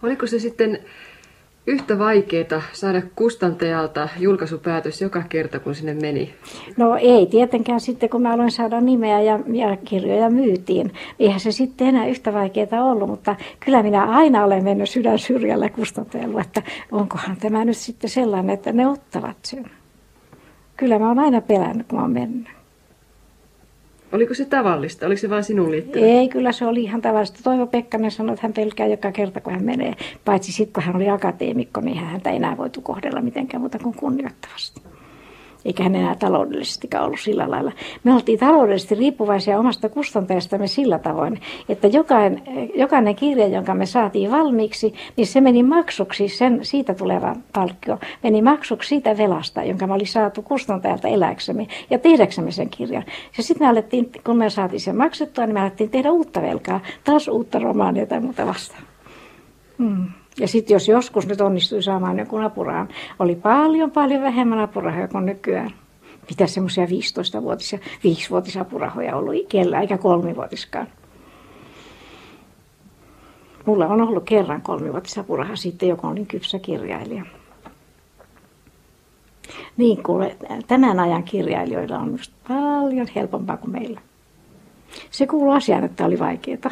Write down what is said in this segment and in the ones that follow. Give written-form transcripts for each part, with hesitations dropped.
Oliko se sitten yhtä vaikeaa saada kustantajalta julkaisupäätös joka kerta, kun sinne meni? No ei tietenkään sitten, kun mä aloin saada nimeä ja kirjoja myytiin. Eihän se sitten enää yhtä vaikeaa ollut, mutta kyllä minä aina olen mennyt sydän syrjällä kustantajalle, että onkohan tämä nyt sitten sellainen, että ne ottavat sen. Kyllä mä oon aina pelännyt, kun mä oon mennyt. Oliko se tavallista? Oliko se vain sinun liittyvä? Ei, kyllä se oli ihan tavallista. Toivo Pekkanen sanoi, että hän pelkää joka kerta, kun hän menee. Paitsi sitten, kun hän oli akateemikko, niin häntä ei enää voitu kohdella mitenkään muuta kuin kunnioittavasti. Eikä hän enää taloudellisestikaan ollut sillä lailla. Me oltiin taloudellisesti riippuvaisia omasta kustantajastamme sillä tavoin, että jokainen kirja, jonka me saatiin valmiiksi, niin se meni maksuksi, siitä tuleva palkkio, meni maksuksi siitä velasta, jonka me oli saatu kustantajalta eläksemme ja tehdäksemme sen kirjan. Ja sitten me alettiin, kun me saatiin sen maksettua, niin me alettiin tehdä uutta velkaa, taas uutta romaania tai muuta vastaan. Ja sitten jos joskus nyt onnistui saamaan jonkun apurahan, oli paljon vähemmän apurahoja kuin nykyään. Mitä semmoisia 15-vuotisia, 5-vuotisapurahoja ollut kellä, eikä 3-vuotiskaan. Mulla on ollut kerran 3-vuotisapuraha sitten, joka olin kypsä kirjailija. Niin kuule, tämän ajan kirjailijoilla on just paljon helpompaa kuin meillä. Se kuului asiaan, että oli vaikeaa.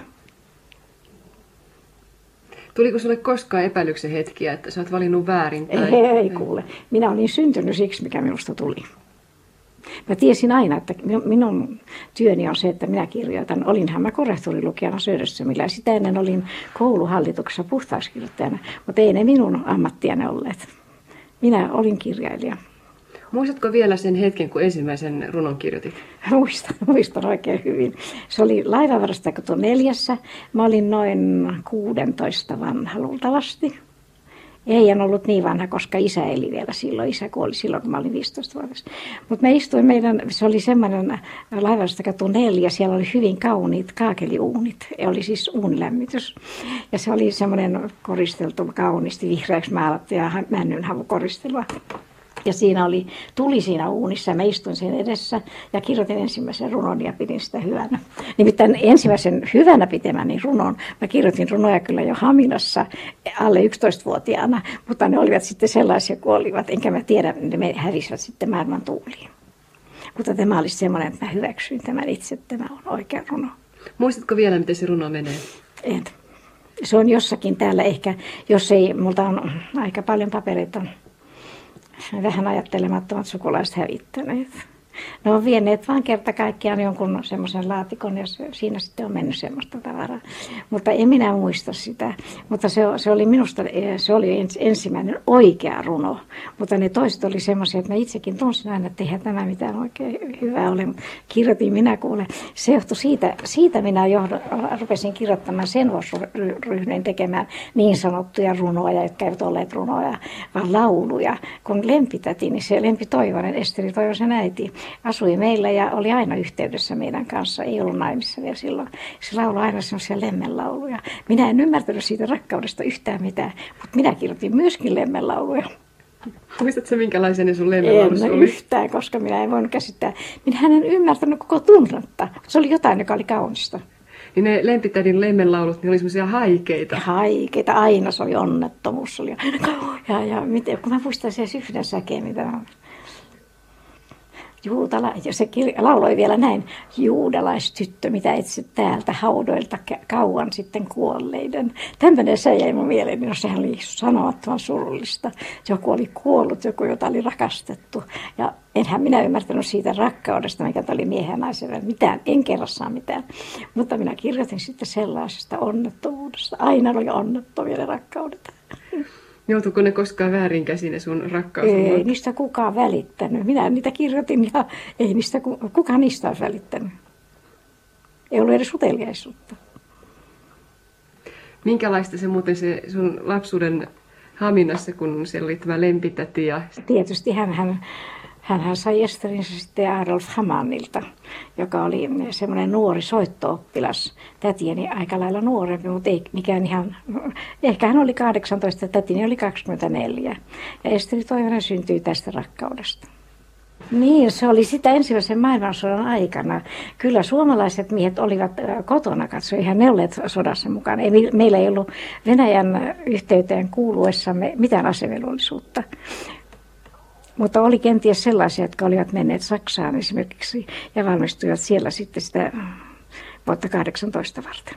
Tuliko sinulle koskaan epäilyksen hetkiä, että sä oot valinnut väärin? Tai... Ei kuule. Minä olin syntynyt siksi, mikä minusta tuli. Mä tiesin aina, että minun työni on se, että minä kirjoitan. Olinhan mä korrektuurilukijana Söderströmillä ja sitä ennen olin kouluhallituksessa puhtauskirjoittajana, mutta ei ne minun ammattiani olleet. Minä olin kirjailija. Muistatko vielä sen hetken, kun ensimmäisen runon kirjoitit? Muistan oikein hyvin. Se oli Laivavarastakatu 4. Mä olin noin 16 vanha luultavasti. Ei en ollut niin vanha, koska isä eli vielä silloin. Isä kuoli silloin, kun mä olin 15-vuotias. Mutta me istuin se oli semmoinen Laivavarastakatu 4. Siellä oli hyvin kauniit kaakeliuunit. Oli siis uunilämmitys. Ja se oli semmoinen koristeltu kauniisti vihreäksi maalattu ja männynhavukoristelua. Ja siinä oli tuli siinä uunissa, mä istuin sen edessä ja kirjoitin ensimmäisen runon ja pidin sitä hyvänä. Nimittäin ensimmäisen hyvänä pitämäni runon, mä kirjoitin runoja kyllä jo Haminassa alle 11-vuotiaana, mutta ne olivat sitten sellaisia kuin olivat, enkä mä tiedä, ne hävisivät sitten maailman tuuliin. Mutta tämä oli semmoinen, että mä hyväksyin tämän itse, että tämä on oikea runo. Muistatko vielä, miten se runo menee? En. Se on jossakin täällä ehkä, jos ei, multa on aika paljon papereita. Vähän ajattelemattomat sukulaiset hävittäneet. Ne on vieneet vaan kerta kaikkiaan jonkun semmoisen laatikon ja siinä sitten on mennyt semmoista tavaraa. Mutta en minä muista sitä. Mutta se oli minusta, se oli ensimmäinen oikea runo. Mutta ne toiset oli semmoisia, että mä itsekin tunsin aina, että eihän tämä mitään oikein hyvää ole. Kirjoitin minä kuule. Se johtui siitä minä rupesin kirjoittamaan sen ryhdyin tekemään niin sanottuja runoja, jotka eivät olleet runoja, vaan lauluja. Kun Lempitäti, niin se Lempi Toivonen, Esteri Toivosen äiti, asui meillä ja oli aina yhteydessä meidän kanssa. Ei ollut naimissa vielä silloin. Se lauloi aina semmoisia lemmenlauluja. Minä en ymmärtänyt siitä rakkaudesta yhtään mitään, mutta minä kirjoitin myöskin lemmenlauluja. Muistatko minkälaisia ne sun lemmenlaulussa oli? En yhtään, koska minä en voinut käsittää. Minä en ymmärtänyt koko tunnetta. Se oli jotain, joka oli kaunista. Niin ne Lempitädin lemmenlaulut, ne oli semmoisia haikeita. Haikeita, aina se oli onnettomuus. Se oli aina, ja miten, kun mä muistan se yhden säkeen, mitä on. Ja se lauloi vielä näin, juutalaistyttö, mitä etsit täältä haudoilta kauan sitten kuolleiden. Tämmöinen se jäi mun mieleeni, no sehän oli sanomattoman surullista. Joku oli kuollut, joku jota oli rakastettu. Ja enhän minä ymmärtänyt siitä rakkaudesta, mikä oli miehen ja naisen mitään, en kerrassaan mitään. Mutta minä kirjoitin sitten sellaisesta onnettomuudesta. Aina oli onnettomia ne rakkaudet. Joutuiko ne koskaan väärinkäsin ne sun rakkausrunout? Ei niistä kukaan välittänyt. Minä niitä kirjoitin ja ei niistä kukaan niistä olisi välittänyt. Ei ollut edes uteliaisuutta. Minkälaista se muuten se sun lapsuuden Haminassa, kun siellä oli tämä Lempitäti? Ja... Tietysti hänhän sai esterinsä sitten Adolf Hamannilta, joka oli semmoinen nuori soitto-oppilas. Tätieni aika lailla nuorempi, mutta ei mikään ihan... Ehkä hän oli 18, tätini oli 24. Ja Esteri Toivonen syntyi tästä rakkaudesta. Niin, se oli sitä ensimmäisen maailmansodan aikana. Kyllä suomalaiset miehet olivat kotona katsoa, eihän ne olleet sodassa mukana. Meillä ei ollut Venäjän yhteyteen kuuluessamme mitään asevelvollisuutta. Mutta oli kenties sellaisia, jotka olivat menneet Saksaan esimerkiksi ja valmistuivat siellä sitten sitä vuotta 18 varten.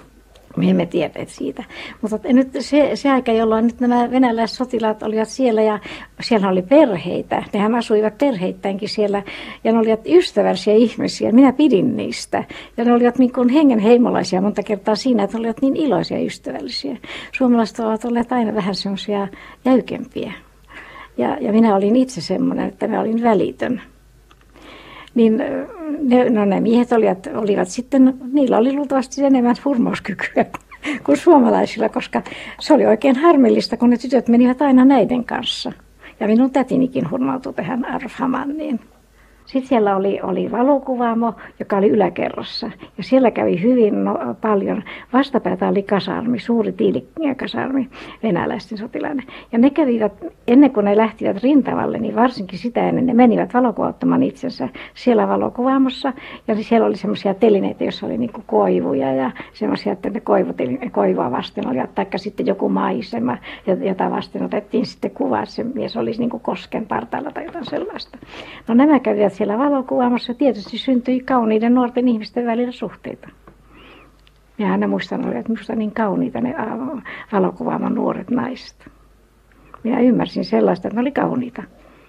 Me emme tienneet siitä. Mutta nyt se aika, jolloin nyt nämä venäläissotilaat olivat siellä ja siellä oli perheitä. Nehän asuivat perheittäinkin siellä ja ne olivat ystävällisiä ihmisiä. Minä pidin niistä. Ja ne olivat niin kuin hengenheimolaisia monta kertaa siinä, että ne olivat niin iloisia ja ystävällisiä. Suomalaiset ovat olleet aina vähän semmoisia jäykempiä. Ja minä olin itse semmoinen, että minä olin välitön. Niin ne miehet olivat sitten, niillä oli luultavasti enemmän hurmauskykyä kuin suomalaisilla, koska se oli oikein harmillista, kun ne tytöt menivät aina näiden kanssa. Ja minun tätinikin hurmautui tähän Arv Hamanniin. Sitten siellä oli valokuvaamo, joka oli yläkerrassa. Ja siellä kävi hyvin paljon. Vastapäätä oli kasarmi, suuri tiilikasarmi venäläisten sotilainen. Ja ne kävivät, ennen kuin ne lähtivät rintamalle, niin varsinkin sitä ennen ne menivät valokuvauttamaan itsensä siellä valokuvaamossa. Ja siellä oli semmoisia telineitä, joissa oli niin kuin koivuja ja semmoisia, että ne koivua vasten olivat, taikka sitten joku maisema, jota vasten otettiin sitten kuvaa, että se mies olisi niin kuin kosken partaalla tai jotain sellaista. No nämä kävivät siellä valokuvaamassa tietysti syntyi kauniiden nuorten ihmisten välillä suhteita. Minä aina muistan, että minusta niin kauniita ne valokuvaamon nuoret naiset. Minä ymmärsin sellaista, että ne oli kauniita.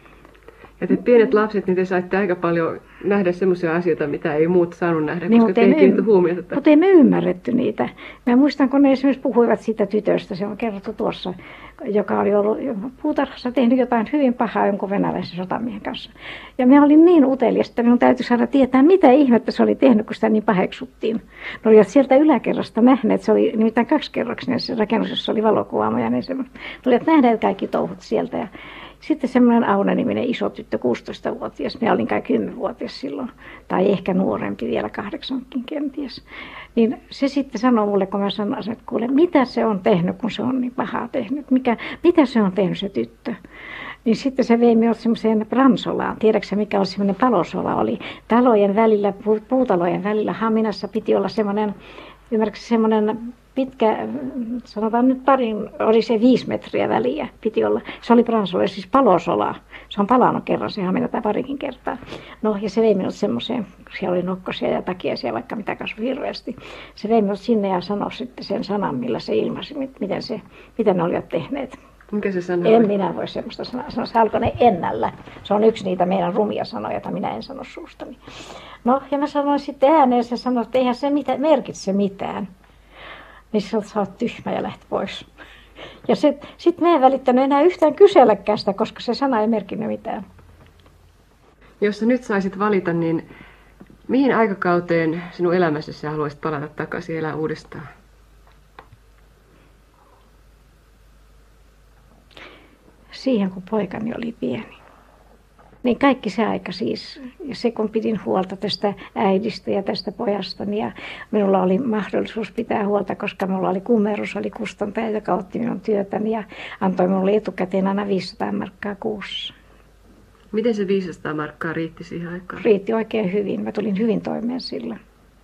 Ja te pienet lapset, niin te saitte aika paljon nähdä semmoisia asioita, mitä ei muut saanut nähdä, niin, koska te ei kiinnitetty huomiota. Mutta ei me ymmärretty niitä. Mä muistan, kun ne esimerkiksi puhuivat siitä tytöstä, se on kerrottu tuossa, joka oli ollut puutarhassa tehnyt jotain hyvin pahaa jonkun venäläisen sotamiehen kanssa. Ja minä olin niin utelias, että minun täytyy saada tietää, mitä ihmettä se oli tehnyt, kun sitä niin paheksuttiin. Ne olivat sieltä yläkerrasta nähneet, se oli nimittäin 2-kerroksinen se rakennus, jossa oli valokuvaamo ja ne semmoista. Ne olivat nähneet kaikki touhut sieltä ja sitten semmoinen Auna-niminen iso tyttö, 16-vuotias, minä olin kai 10-vuotias silloin, tai ehkä nuorempi, vielä 8kin kenties. Niin se sitten sanoi mulle, kun mä sanoin, että kuule, mitä se on tehnyt, kun se on niin pahaa tehnyt, mitä se on tehnyt se tyttö. Niin sitten se vei minut semmoiseen Bransolaan. Tiedätkö mikä oli semmoinen palosola? Oli talojen välillä, puutalojen välillä Haminassa piti olla semmoinen, ymmärrätkö semmoinen pitkä, sanotaan nyt oli se 5 metriä väliä piti olla. Se oli Bransola, siis palosola. Se on palannut kerran, se Hamina tai parikin kertaa. No ja se vei minut semmoiseen, siellä oli nokkosia ja takiaisia, vaikka mitä kasvoi hirveästi. Se vei minut sinne ja sanoi sitten sen sanan, millä se ilmaisi, miten ne olivat tehneet. Mikä se sanoi? En minä voi semmoista sanoa. Se alkoi ne ennällä. Se on yksi niitä meidän rumia sanoja, joita minä en sano suustani. No ja mä sanoin sitten ääneen, se sanoi, että eihän se merkitse mitään. Niin sä oot tyhmä ja lähti pois. Ja sitten mä en välittänyt enää yhtään kyselläkään sitä, koska se sana ei merkinnyt mitään. Jos sä nyt saisit valita, niin mihin aikakauteen sinun elämässäsi sä haluaisit palata takaisin ja elää uudestaan? Siihen, kun poikani oli pieni. Niin kaikki se aika siis, ja se kun pidin huolta tästä äidistä ja tästä pojastani ja minulla oli mahdollisuus pitää huolta, koska minulla oli kummerus, oli kustantaja, joka otti minun työtäni ja antoi minulle etukäteen aina 500 markkaa kuussa. Miten se 500 markkaa riitti siihen aikaan? Riitti oikein hyvin, mä tulin hyvin toimeen sillä.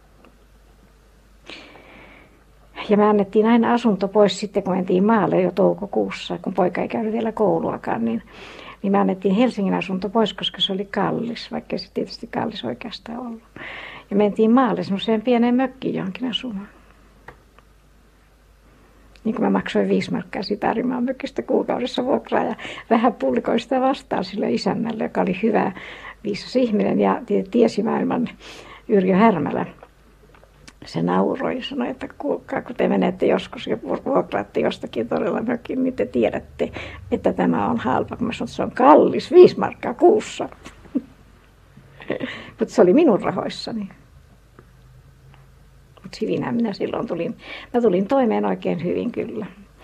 Ja me annettiin aina asunto pois sitten, kun mentiin maalle jo toukokuussa, kun poika ei käynyt vielä kouluakaan, niin me annettiin Helsingin asunto pois, koska se oli kallis, vaikka se tietysti kallis oikeastaan ollut. Ja mentiin maalle semmoiseen pieneen mökkiin johonkin asumaan. Niin kuin mä maksoin 5 markkaa siitä Arimaan mökistä kuukaudessa vuokraa ja vähän pullikoin sitä vastaan sille isännälle, joka oli hyvä, viisas ihminen ja tiesi maailman Yrjö Härmälä. Se nauroi ja sanoi, että kuulkaa, kun te menette joskus ja vuokraatte jostakin todella mökin, niin te tiedätte, että tämä on halpa. Kun mä sanoin, että se on kallis, 5 markkaa kuussa. Mutta se oli minun rahoissani. Mutta hyvinhän minä silloin tulin. Mä tulin toimeen oikein hyvin kyllä.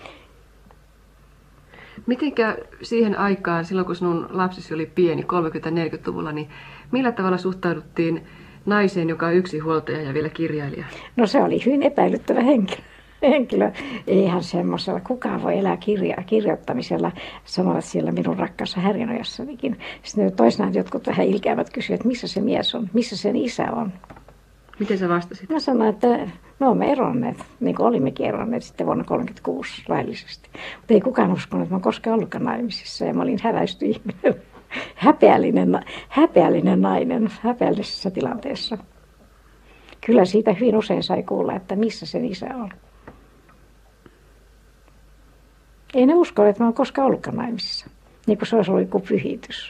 Mitenkä siihen aikaan, silloin kun sinun lapsesi oli pieni, 30-40-luvulla, niin millä tavalla suhtauduttiin naiseen, joka on yksinhuoltaja ja vielä kirjailija? No se oli hyvin epäilyttävä henkilö. henkilö. Eihän semmoisella. Kukaan voi elää kirjoittamisella, sanoivat siellä minun rakkaassa Härjänojassanikin. Sitten toisinaan jotkut vähän ilkeävät kysyivät, että missä se mies on, missä sen isä on. Miten sä vastasit? Mä sanoin, että me olemme eronneet, niin kuin olimmekin eronneet sitten vuonna 1936 laillisesti. Mutta ei kukaan uskonut, että mä koskaan ollutkaan naimisissa ja mä olin häväisty ihminen. Häpeällinen nainen häpeällisessä tilanteessa. Kyllä siitä hyvin usein sai kuulla, että missä sen isä on. Ei ne usko, että mä oon koskaan ollutkaan naimisissa. Niin kuin se olisi ollut joku pyhitys.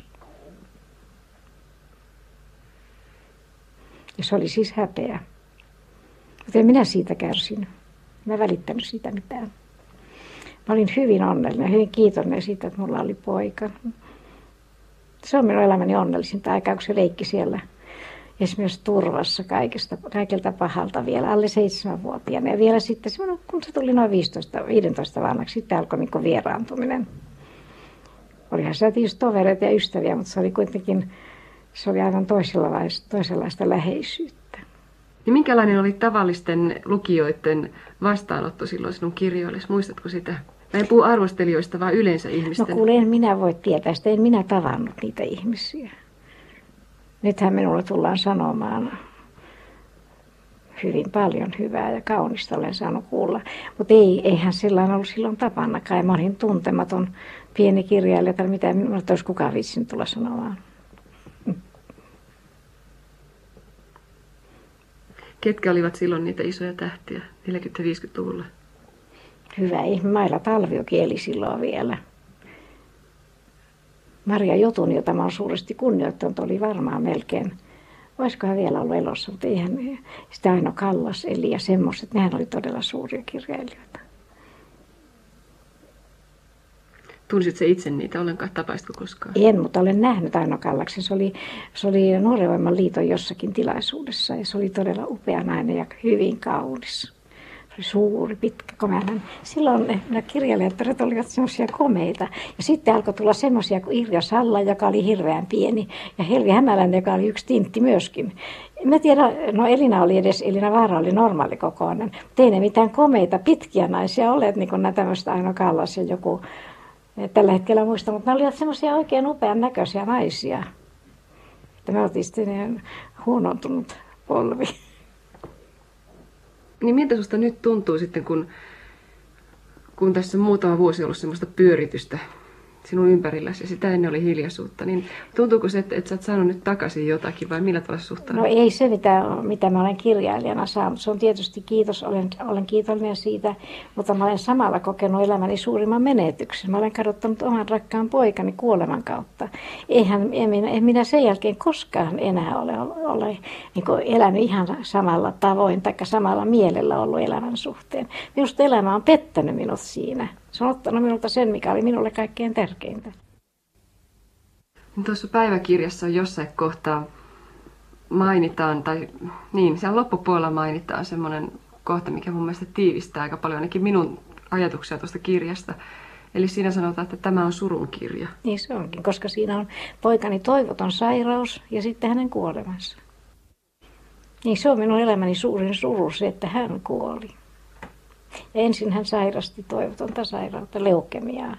Ja se oli siis häpeä. Mutta en minä siitä kärsinyt. Mä välittänyt siitä mitään. Mä olin hyvin onnellinen, hyvin kiitollinen siitä, että mulla oli poika. Se on minun elämäni onnellisinta aikaa, kun se leikki siellä. Esimerkiksi turvassa kaikelta pahalta vielä, alle 7-vuotiaana. Ja vielä sitten, kun se tuli noin 15 vanhaksi, sitten alkoi niin kuin vieraantuminen. Olihan se tietysti tovereita ja ystäviä, mutta se oli kuitenkin, se oli aivan toisenlaista läheisyyttä. Ja minkälainen oli tavallisten lukijoiden vastaanotto silloin sinun kirjoillesi? Muistatko sitä? Mä en puhu arvostelijoista, vaan yleensä ihmisten. No kuule, en minä voi tietää sitä, en minä tavannut niitä ihmisiä. Nythän minulle tullaan sanomaan hyvin paljon hyvää ja kaunista olen saanut kuulla. Mutta eihän sellainen ollut silloin tapanakaan. Mä olin tuntematon pieni kirjailija, tai mitä minulle olisi kukaan viitsinyt tulla sanomaan. Ketkä olivat silloin niitä isoja tähtiä 40-50-luvulla? Hyvä ihme, Maila Talviokin eli silloin vielä. Maria Jotun, jota mä olen suuresti kunnioittanut, oli varmaan melkein, olisikohan vielä ollut elossa, mutta eihän sitä Aino Kallas eli ja semmoiset, nehän oli todella suuria kirjailijoita. Tunsit se itse niitä ollenkaan, tapaisitko koskaan? En, mutta olen nähnyt Aino Kallaksen. Se oli Nuorenvoiman liiton jossakin tilaisuudessa ja se oli todella upea nainen ja hyvin kaunis. Se oli suuri, pitkä, komea. Silloin nämä kirjailijat olivat semmoisia komeita. Ja sitten alkoi tulla semmoisia kuin Irja Salla, joka oli hirveän pieni. Ja Helvi Hämäläinen, joka oli yksi tintti myöskin. Mä tiedän, no Elina Vaara oli normaalikokoinen. Mutta ei ne mitään komeita, pitkiä naisia olleet, niin kuin nämä tämmöistä Aino Kallas ja joku. Tällä hetkellä muista, mutta ne olivat semmoisia oikein upean näköisiä naisia. Että me oltiin sitten huonontunut polvi. Niin miltä susta nyt tuntuu sitten, kun tässä muutama vuosi on ollut semmoista pyöritystä sinun ympärilläsi ja sitä ennen oli hiljaisuutta, niin tuntuuko se, että sä oot saanut nyt takaisin jotakin vai millä tavalla suhtaudut? No ei se, mitä mä olen kirjailijana saanut. Se on tietysti kiitos, olen kiitollinen siitä, mutta mä olen samalla kokenut elämäni suurimman menetyksen. Mä olen kadottanut oman rakkaan poikani kuoleman kautta. En minä sen jälkeen koskaan enää ole niin elänyt ihan samalla tavoin tai samalla mielellä ollut elämän suhteen. Minusta elämä on pettänyt minut siinä. Se on ottanut minulta sen, mikä oli minulle kaikkein tärkeintä. Tuossa päiväkirjassa on jossain kohtaa mainitaan, tai niin, siellä loppupuolella mainitaan semmoinen kohta, mikä mun mielestä tiivistää aika paljon ainakin minun ajatuksia tuosta kirjasta. Eli siinä sanotaan, että tämä on surun kirja. Niin se onkin, koska siinä on poikani toivoton sairaus ja sitten hänen kuolemansa. Niin se on minun elämäni suurin suru, se, että hän kuoli. Ja ensin hän sairasti toivotonta sairautta, leukemiaa.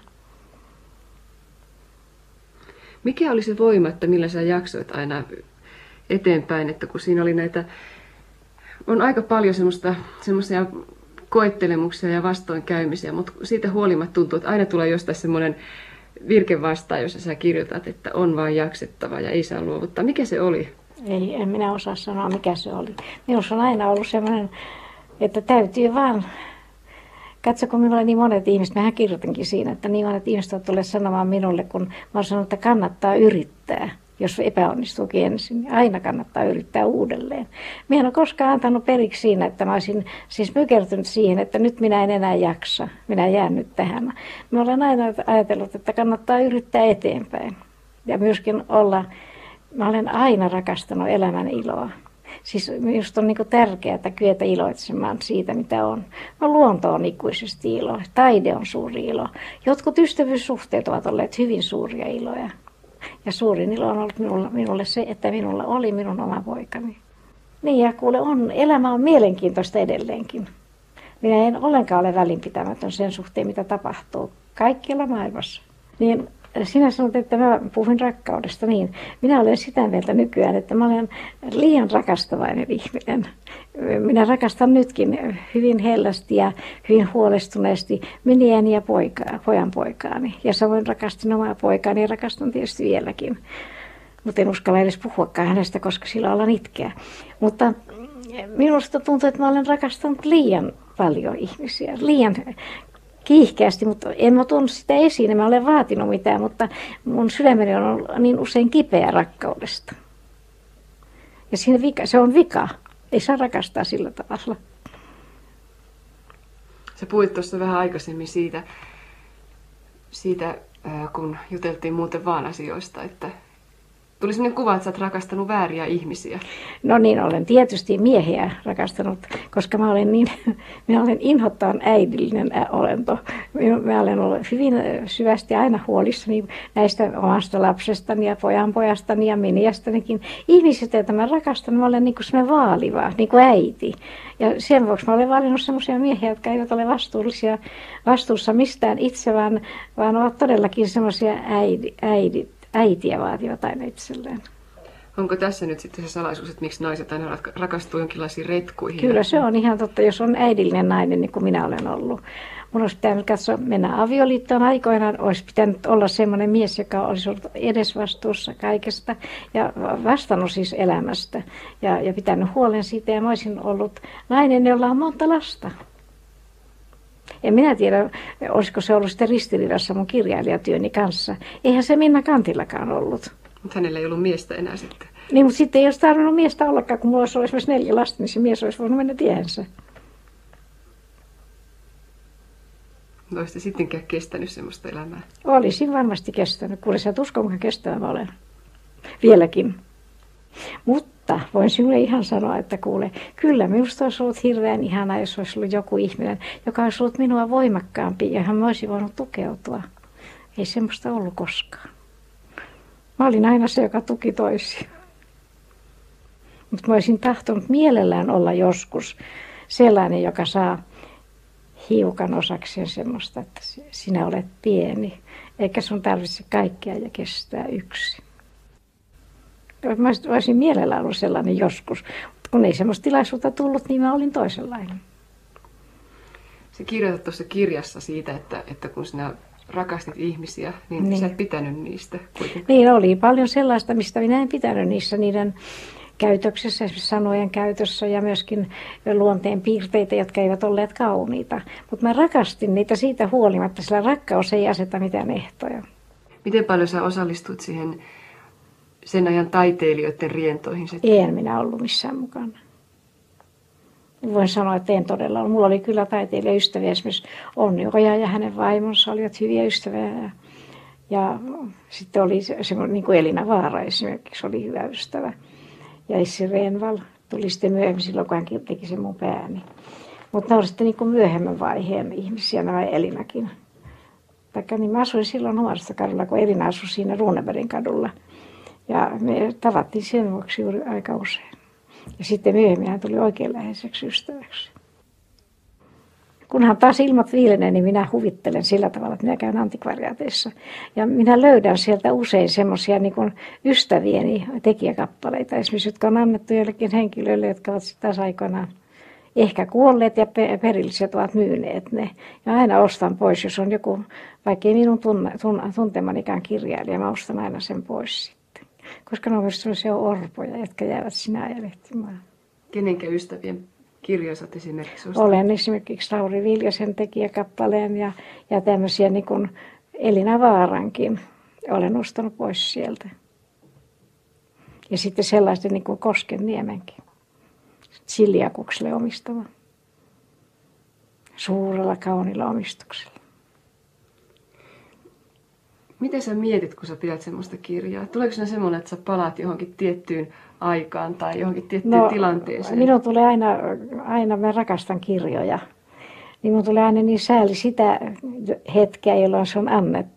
Mikä oli se voima, että millä sä jaksoit aina eteenpäin, että kun siinä oli näitä, on aika paljon semmoisia koettelemuksia ja vastoinkäymisiä, mutta siitä huolimatta tuntuu, että aina tulee jostain semmoinen virke vastaan, jossa sä kirjoitat, että on vaan jaksettava ja ei saa luovuttaa. Mikä se oli? En minä osaa sanoa, mikä se oli. Minussa on aina ollut semmoinen, että täytyy vaan. Katso, kun minulla on niin monet ihmiset, mähän kirjoitinkin siinä, että niin monet ihmiset ovat tulleet sanomaan minulle, kun mä olen sanonut, että kannattaa yrittää, jos epäonnistuukin ensin. Niin aina kannattaa yrittää uudelleen. Minä en ole koskaan antanut periksi siinä, että mä olisin siis mykertynyt siihen, että nyt minä en enää jaksa, minä jään nyt tähän. Mä olen aina ajatellut, että kannattaa yrittää eteenpäin. Ja myöskin mä olen aina rakastanut elämän iloa. Siis minusta on niin tärkeää kyetä iloitsemaan siitä, mitä on. No, luonto on ikuisesti ilo, taide on suuri ilo. Jotkut ystävyyssuhteet ovat olleet hyvin suuria iloja. Ja suurin ilo on ollut minulle se, että minulla oli minun oma poikani. Niin ja kuule, elämä on mielenkiintoista edelleenkin. Minä en ollenkaan ole välinpitämätön sen suhteen, mitä tapahtuu kaikkialla maailmassa. Niin sinä sanot, että mä puhuin rakkaudesta, niin minä olen sitä mieltä nykyään, että mä olen liian rakastavainen ihminen. Minä rakastan nytkin hyvin hellästi ja hyvin huolestuneesti miniäni ja pojan poikaani. Ja samoin rakastin omaa poikaani ja rakastan tietysti vieläkin. Mutta en uskalla edes puhuakaan hänestä, koska sillä ollaan itkeä. Mutta minusta tuntuu, että mä olen rakastanut liian paljon ihmisiä, liian kiihkeästi, mutta en mä tuonut sitä esiin, en mä ole vaatinut mitään, mutta mun sydämeni on ollut niin usein kipeä rakkaudesta. Ja se on vika, ei saa rakastaa sillä tavalla. Sä puhuit tuossa vähän aikaisemmin siitä kun juteltiin muuten vaan asioista, että tuli sellainen kuva, että sä oot rakastanut vääriä ihmisiä. No niin, olen tietysti miehiä rakastanut, koska mä olen inhottavan äidillinen olento. Mä olen ollut hyvin syvästi aina huolissani näistä omasta lapsestani ja pojanpojastani ja miniästänikin. Ihmiset, joita mä rakastan, mä olen niin kuin semmoinen vaaliva, niin kuin äiti. Ja sen vuoksi mä olen valinnut semmoisia miehiä, jotka eivät ole vastuussa mistään itse, vaan ovat todellakin semmoisia äitiä vaativat aina itselleen. Onko tässä nyt sitten se salaisuus, että miksi naiset aina rakastuu jonkinlaisiin retkuihin? Kyllä se on ihan totta, jos on äidillinen nainen, niin kuin minä olen ollut. Mun olisi pitänyt mennä avioliittoon aikoinaan, olisi pitänyt olla semmoinen mies, joka olisi ollut edesvastuussa kaikesta ja vastannut siis elämästä ja pitänyt huolen siitä. Ja mä olisin ollut nainen, jolla on monta lasta. En minä tiedä, olisiko se ollut sitten ristiriidassa mun kirjailijatyöni kanssa. Eihän se Minna Kantillakaan ollut. Mutta hänellä ei ollut miestä enää sitten. Niin, mutta sitten ei olisi tarvinnut miestä ollakaan, kun mulla olisi ollut esimerkiksi 4 lasta, niin se mies olisi voinut mennä tiehensä. Olisitte sittenkään kestänyt semmoista elämää? Olisin varmasti kestänyt. Kuule, sä et usko, kuinka kestävä mä olen. Vieläkin. Mutta voin sinulle ihan sanoa, että kuule, kyllä minusta olisi ollut hirveän ihanaa, jos olisi ollut joku ihminen, joka olisi ollut minua voimakkaampi ja hän olisi voinut tukeutua. Ei semmoista ollut koskaan. Mä olin aina se, joka tuki toisia. Mutta mä olisin tahtonut mielellään olla joskus sellainen, joka saa hiukan osakseen semmoista, että sinä olet pieni, eikä sun tarvitse kaikkea ja kestää yksin. Mä olisin mielellään ollut sellainen joskus, mutta kun ei semmoista tilaisuutta tullut, niin mä olin toisenlainen. Sä kirjoitat tuossa kirjassa siitä, että kun sinä rakastit ihmisiä, niin sä et pitänyt niistä kuitenkaan. Niin, oli paljon sellaista, mistä minä en pitänyt niiden käytöksessä, esimerkiksi sanojen käytössä ja myöskin luonteen piirteitä, jotka eivät olleet kauniita. Mutta mä rakastin niitä siitä huolimatta, sillä rakkaus ei aseta mitään ehtoja. Miten paljon sä osallistuit siihen sen ajan taiteilijoiden rientoihin? En minä ollut missään mukana. Voin sanoa, että en todella ollut. Mulla oli kyllä taiteilijaystäviä, esimerkiksi Onni Oja ja hänen vaimonsa olivat hyviä ystäviä. Ja sitten oli semmoinen niin kuin Elina Vaara esimerkiksi, oli hyvä ystävä. Ja Issi Renval tuli sitten myöhemmin silloin, kun hän teki sen mun pääni. Mutta ne oli sitten niin kuin myöhemmän vaiheen ihmisiä, nämä Elinakin. Taikka niin mä asuin silloin Nuorisokadulla, kun Elina asui siinä Runebergin kadulla. Ja me tavattiin sen vuoksi juuri aika usein. Ja sitten myöhemmin hän tuli oikein läheiseksi ystäväksi. Kunhan taas ilmat viilenee, niin minä huvittelen sillä tavalla, että minä käyn antikvariaateissa. Ja minä löydän sieltä usein semmoisia niin kuin ystävieni tekijäkappaleita, esimerkiksi jotka on annettu joillekin henkilöille, jotka ovat sitten taas aikoinaan ehkä kuolleet ja perilliset ovat myyneet ne. Ja aina ostan pois, jos on joku, vaikka ei minun tuntemanikaan kirjailija, mä ostan aina sen pois sitten. Koska ne on myös sellaisia orpoja, jotka jäävät sinä ajelehtimaan. Kenenkä ystävien kirjoja olet esimerkiksi ostanut? Olen esimerkiksi Lauri Viljasen tekijäkappaleen ja tämmöisiä niin kuin Elina Vaarankin olen ostanut pois sieltä. Ja sitten sellaisten niin kuin Koskenniemenkin. Siljakukselle omistama. Suurella kaunilla omistuksella. Miten sä mietit, kun sä pidät semmoista kirjaa? Tuleeko sinä semmoinen, että sä palaat johonkin tiettyyn aikaan tai johonkin tiettyyn tilanteeseen? Minun tulee aina, mä rakastan kirjoja. Niin minun tulee aina niin sääli sitä hetkeä, jolloin se on annettu.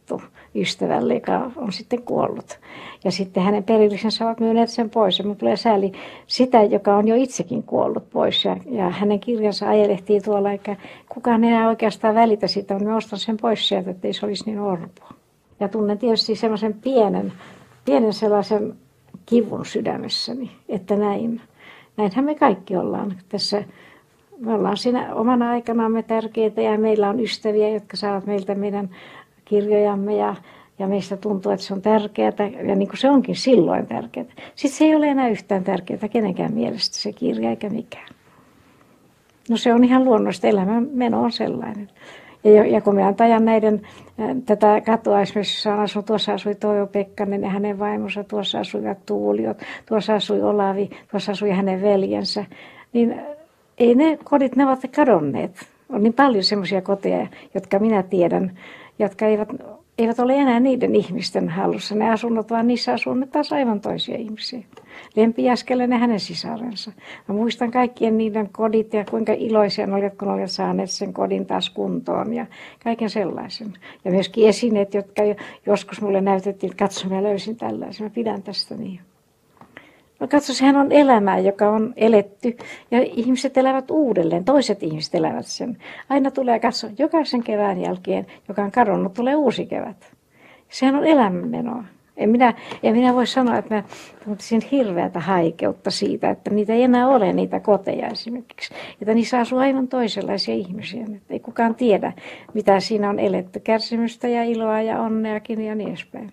ystävälle, joka on sitten kuollut. Ja sitten hänen perillisensä ovat myyneet sen pois. Ja minun tulee sääli sitä, joka on jo itsekin kuollut pois. Ja hänen kirjansa ajelehtii tuolla, eikä kukaan enää oikeastaan välitä siitä, mutta mä ostan sen pois sieltä, ettei se olisi niin orpo. Ja tunnen tietysti semmoisen pienen sellaisen kivun sydämessäni, että näinhän me kaikki ollaan tässä. Me ollaan siinä omana aikanamme tärkeitä ja meillä on ystäviä, jotka saavat meiltä meidän kirjojamme ja meistä tuntuu, että se on tärkeää ja niin kuin se onkin silloin tärkeää. Sitten se ei ole enää yhtään tärkeää kenenkään mielestä se kirja eikä mikään. No se on ihan luonnollista, elämän meno on sellainen. Ja kun minä tajan tätä katua, esimerkiksi tuossa asui Toivo Pekkanen ja hänen vaimonsa, tuossa asuivat Tuuliot, tuossa asui Olavi, tuossa asui hänen veljensä, niin ei ne kodit, ne ovat kadonneet. On niin paljon semmoisia koteja, jotka minä tiedän, jotka eivät ole enää niiden ihmisten hallussa. Ne asunnot, vaan niissä asuu taas aivan toisia ihmisiä. Lempi Jääskeläinen ja hänen sisarensa. Mä muistan kaikkien niiden kodit ja kuinka iloisia ne olivat, kun olivat saaneet sen kodin taas kuntoon ja kaiken sellaisen. Ja myöskin esineet, jotka joskus mulle näytettiin, että katso, mä löysin tällaisen. Mä pidän tästä niin. No katso, sehän on elämää, joka on eletty ja ihmiset elävät uudelleen, toiset ihmiset elävät sen. Aina tulee katso, jokaisen kevään jälkeen, joka on kadonnut, tulee uusi kevät. Sehän on elämänmenoa. En minä voi sanoa, että mä tuntisin hirveätä haikeutta siitä, että niitä ei enää ole, niitä koteja esimerkiksi. Että niissä asuu aivan toisenlaisia ihmisiä. Että ei kukaan tiedä, mitä siinä on eletty. Kärsimystä ja iloa ja onneakin ja niin edespäin.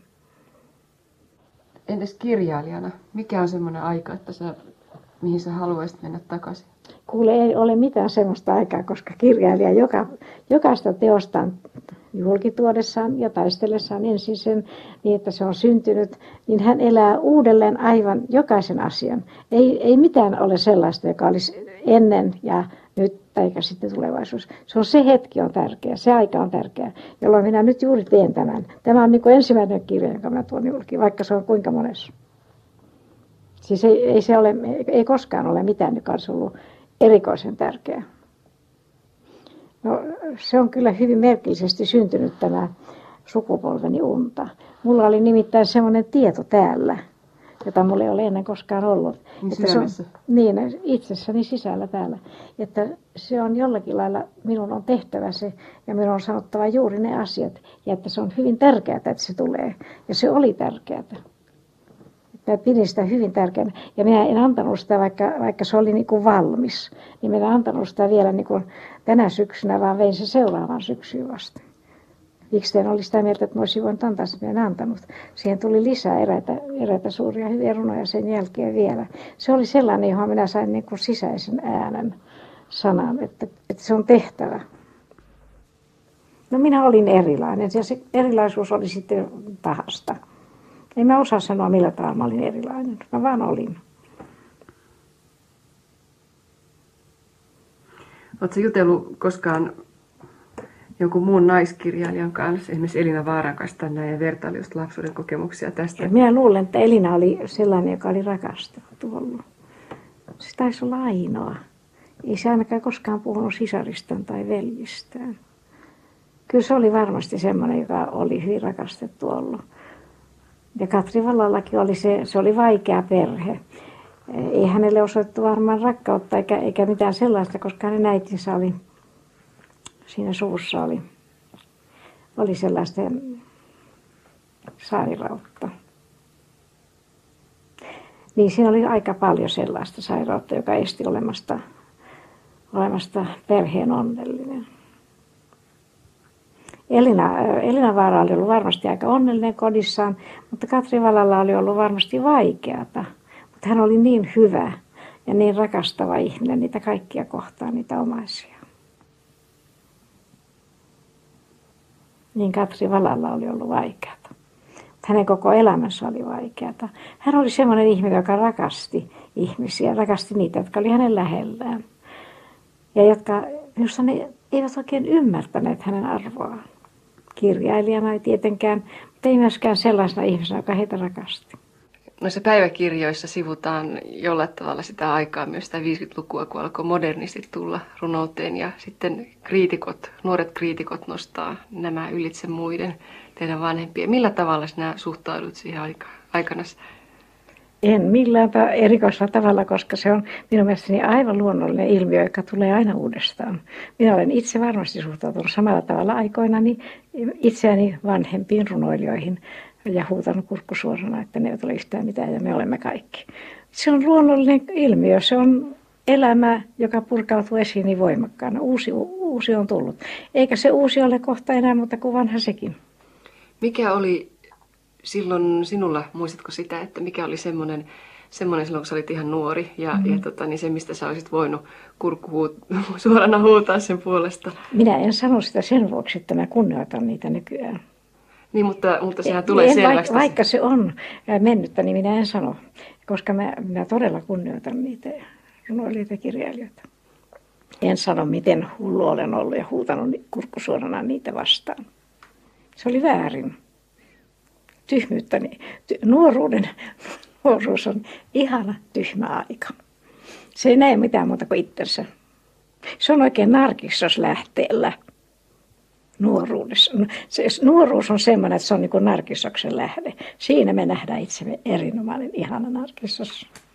Entäs kirjailijana? Mikä on semmoinen aika, että mihin sä haluaisit mennä takaisin? Kuule, ei ole mitään semmoista aikaa, koska kirjailija jokaista teostaan julkituodessaan ja taistellessaan ensin sen niin, että se on syntynyt, niin hän elää uudelleen aivan jokaisen asian. Ei mitään ole sellaista, joka olisi ennen ja nyt tai sitten tulevaisuus. Se hetki on tärkeä, se aika on tärkeä, jolloin minä nyt juuri teen tämän. Tämä on niin kuin ensimmäinen kirja, jonka minä tuon julki, vaikka se on kuinka monessa. Siis ei koskaan ole mitään, joka olisi ollut erikoisen tärkeä. No, se on kyllä hyvin merkillisesti syntynyt tämä sukupolveni unta. Mulla oli nimittäin semmoinen tieto täällä, jota mulla ei ole ennen koskaan ollut. Niin itsessäni sisällä täällä. Että se on jollakin lailla, minun on tehtävä se ja minun on sanottava juuri ne asiat. Ja että se on hyvin tärkeää, että se tulee. Ja se oli tärkeää. Mä pidin sitä hyvin tärkeänä. Ja minä en antanut sitä, vaikka se oli niin kuin valmis. Niin minä en antanut sitä vielä niin kuin tänä syksynä, vaan vein se seuraavan syksyyn vasta. Wiksten oli sitä mieltä, että mä olisin voinut antaa sitä, minä en antanut. Siihen tuli lisää eräitä suuria hyviä runoja sen jälkeen vielä. Se oli sellainen, johon minä sain niin kuin sisäisen äänen sanan, että se on tehtävä. No minä olin erilainen ja se erilaisuus oli sitten tahasta. En mä osaa sanoa, millä tavalla mä olin erilainen. Mä vaan olin. Oletko jutellut koskaan jonkun muun naiskirjailijan kanssa, esimerkiksi Elina Vaaran kanssa, tai näin vertailu just lapsuuden kokemuksia tästä? Ja minä luulen, että Elina oli sellainen, joka oli rakastettu ollut. Se taisi olla ainoa. Ei se ainakaan koskaan puhunut sisaristaan tai veljistään. Kyllä se oli varmasti semmoinen, joka oli hyvin rakastettu ollut. Ja Katri Vallallakin oli se oli vaikea perhe. Ei hänelle osoitettu varmaan rakkautta eikä mitään sellaista, koska hänen äitinsä oli, siinä suvussa oli sellaista sairautta. Niin siinä oli aika paljon sellaista sairautta, joka esti olemasta perheen onnellinen. Elina Vaara oli ollut varmasti aika onnellinen kodissaan, mutta Katri Vallalla oli ollut varmasti vaikeata. Mutta hän oli niin hyvä ja niin rakastava ihminen niitä kaikkia kohtaan, niitä omaisia. Niin Katri Vallalla oli ollut vaikeata. Hänen koko elämänsä oli vaikeata. Hän oli semmoinen ihminen, joka rakasti ihmisiä, rakasti niitä, jotka oli hänen lähellään. Ja jotka minusta ne eivät oikein ymmärtäneet hänen arvoaan. Kirjailijana ei tietenkään, mutta ei myöskään sellaisena ihmisenä, joka heitä rakasti. noissa päiväkirjoissa sivutaan jollain tavalla sitä aikaa, myös sitä 50-lukua, kun alkoi modernistit tulla runouteen ja sitten nuoret kriitikot nostaa nämä ylitse muiden teidän vanhempia. Millä tavalla sinä suhtaudut siihen aikana? En millään erikoisella tavalla, koska se on minun mielestäni aivan luonnollinen ilmiö, joka tulee aina uudestaan. Minä olen itse varmasti suhtautunut samalla tavalla aikoinani itseäni vanhempiin runoilijoihin ja huutanut kurkku suorana, että ne eivät ole yhtään mitään ja me olemme kaikki. Se on luonnollinen ilmiö, se on elämä, joka purkautuu esiin niin voimakkaana. Uusi on tullut. Eikä se uusi ole kohta enää, mutta kuin vanha sekin. Mikä oli silloin sinulla, muistatko sitä, että mikä oli semmoinen silloin, kun sä olit ihan nuori ja niin se, mistä sä olisit voinut suorana huutaa sen puolesta? Minä en sano sitä sen vuoksi, että mä kunnioitan niitä nykyään. Niin, mutta sehän tulee selväksi. Vaikka se on mennyttä, niin minä en sano, koska minä todella kunnioitan niitä runoilijoita ja kirjailijoita. En sano, miten hullu olen ollut ja huutanut kurkkusuorana niitä vastaan. Se oli väärin. Tyhmyyttäni. Nuoruus on ihana tyhmä aika. Se ei näe mitään muuta kuin itsensä. Se on oikein narkissos lähteellä nuoruudessa. Nuoruus on semmoinen, että se on niin kuin narkissoksen lähde. Siinä me nähdään itsemme erinomainen ihana narkissos.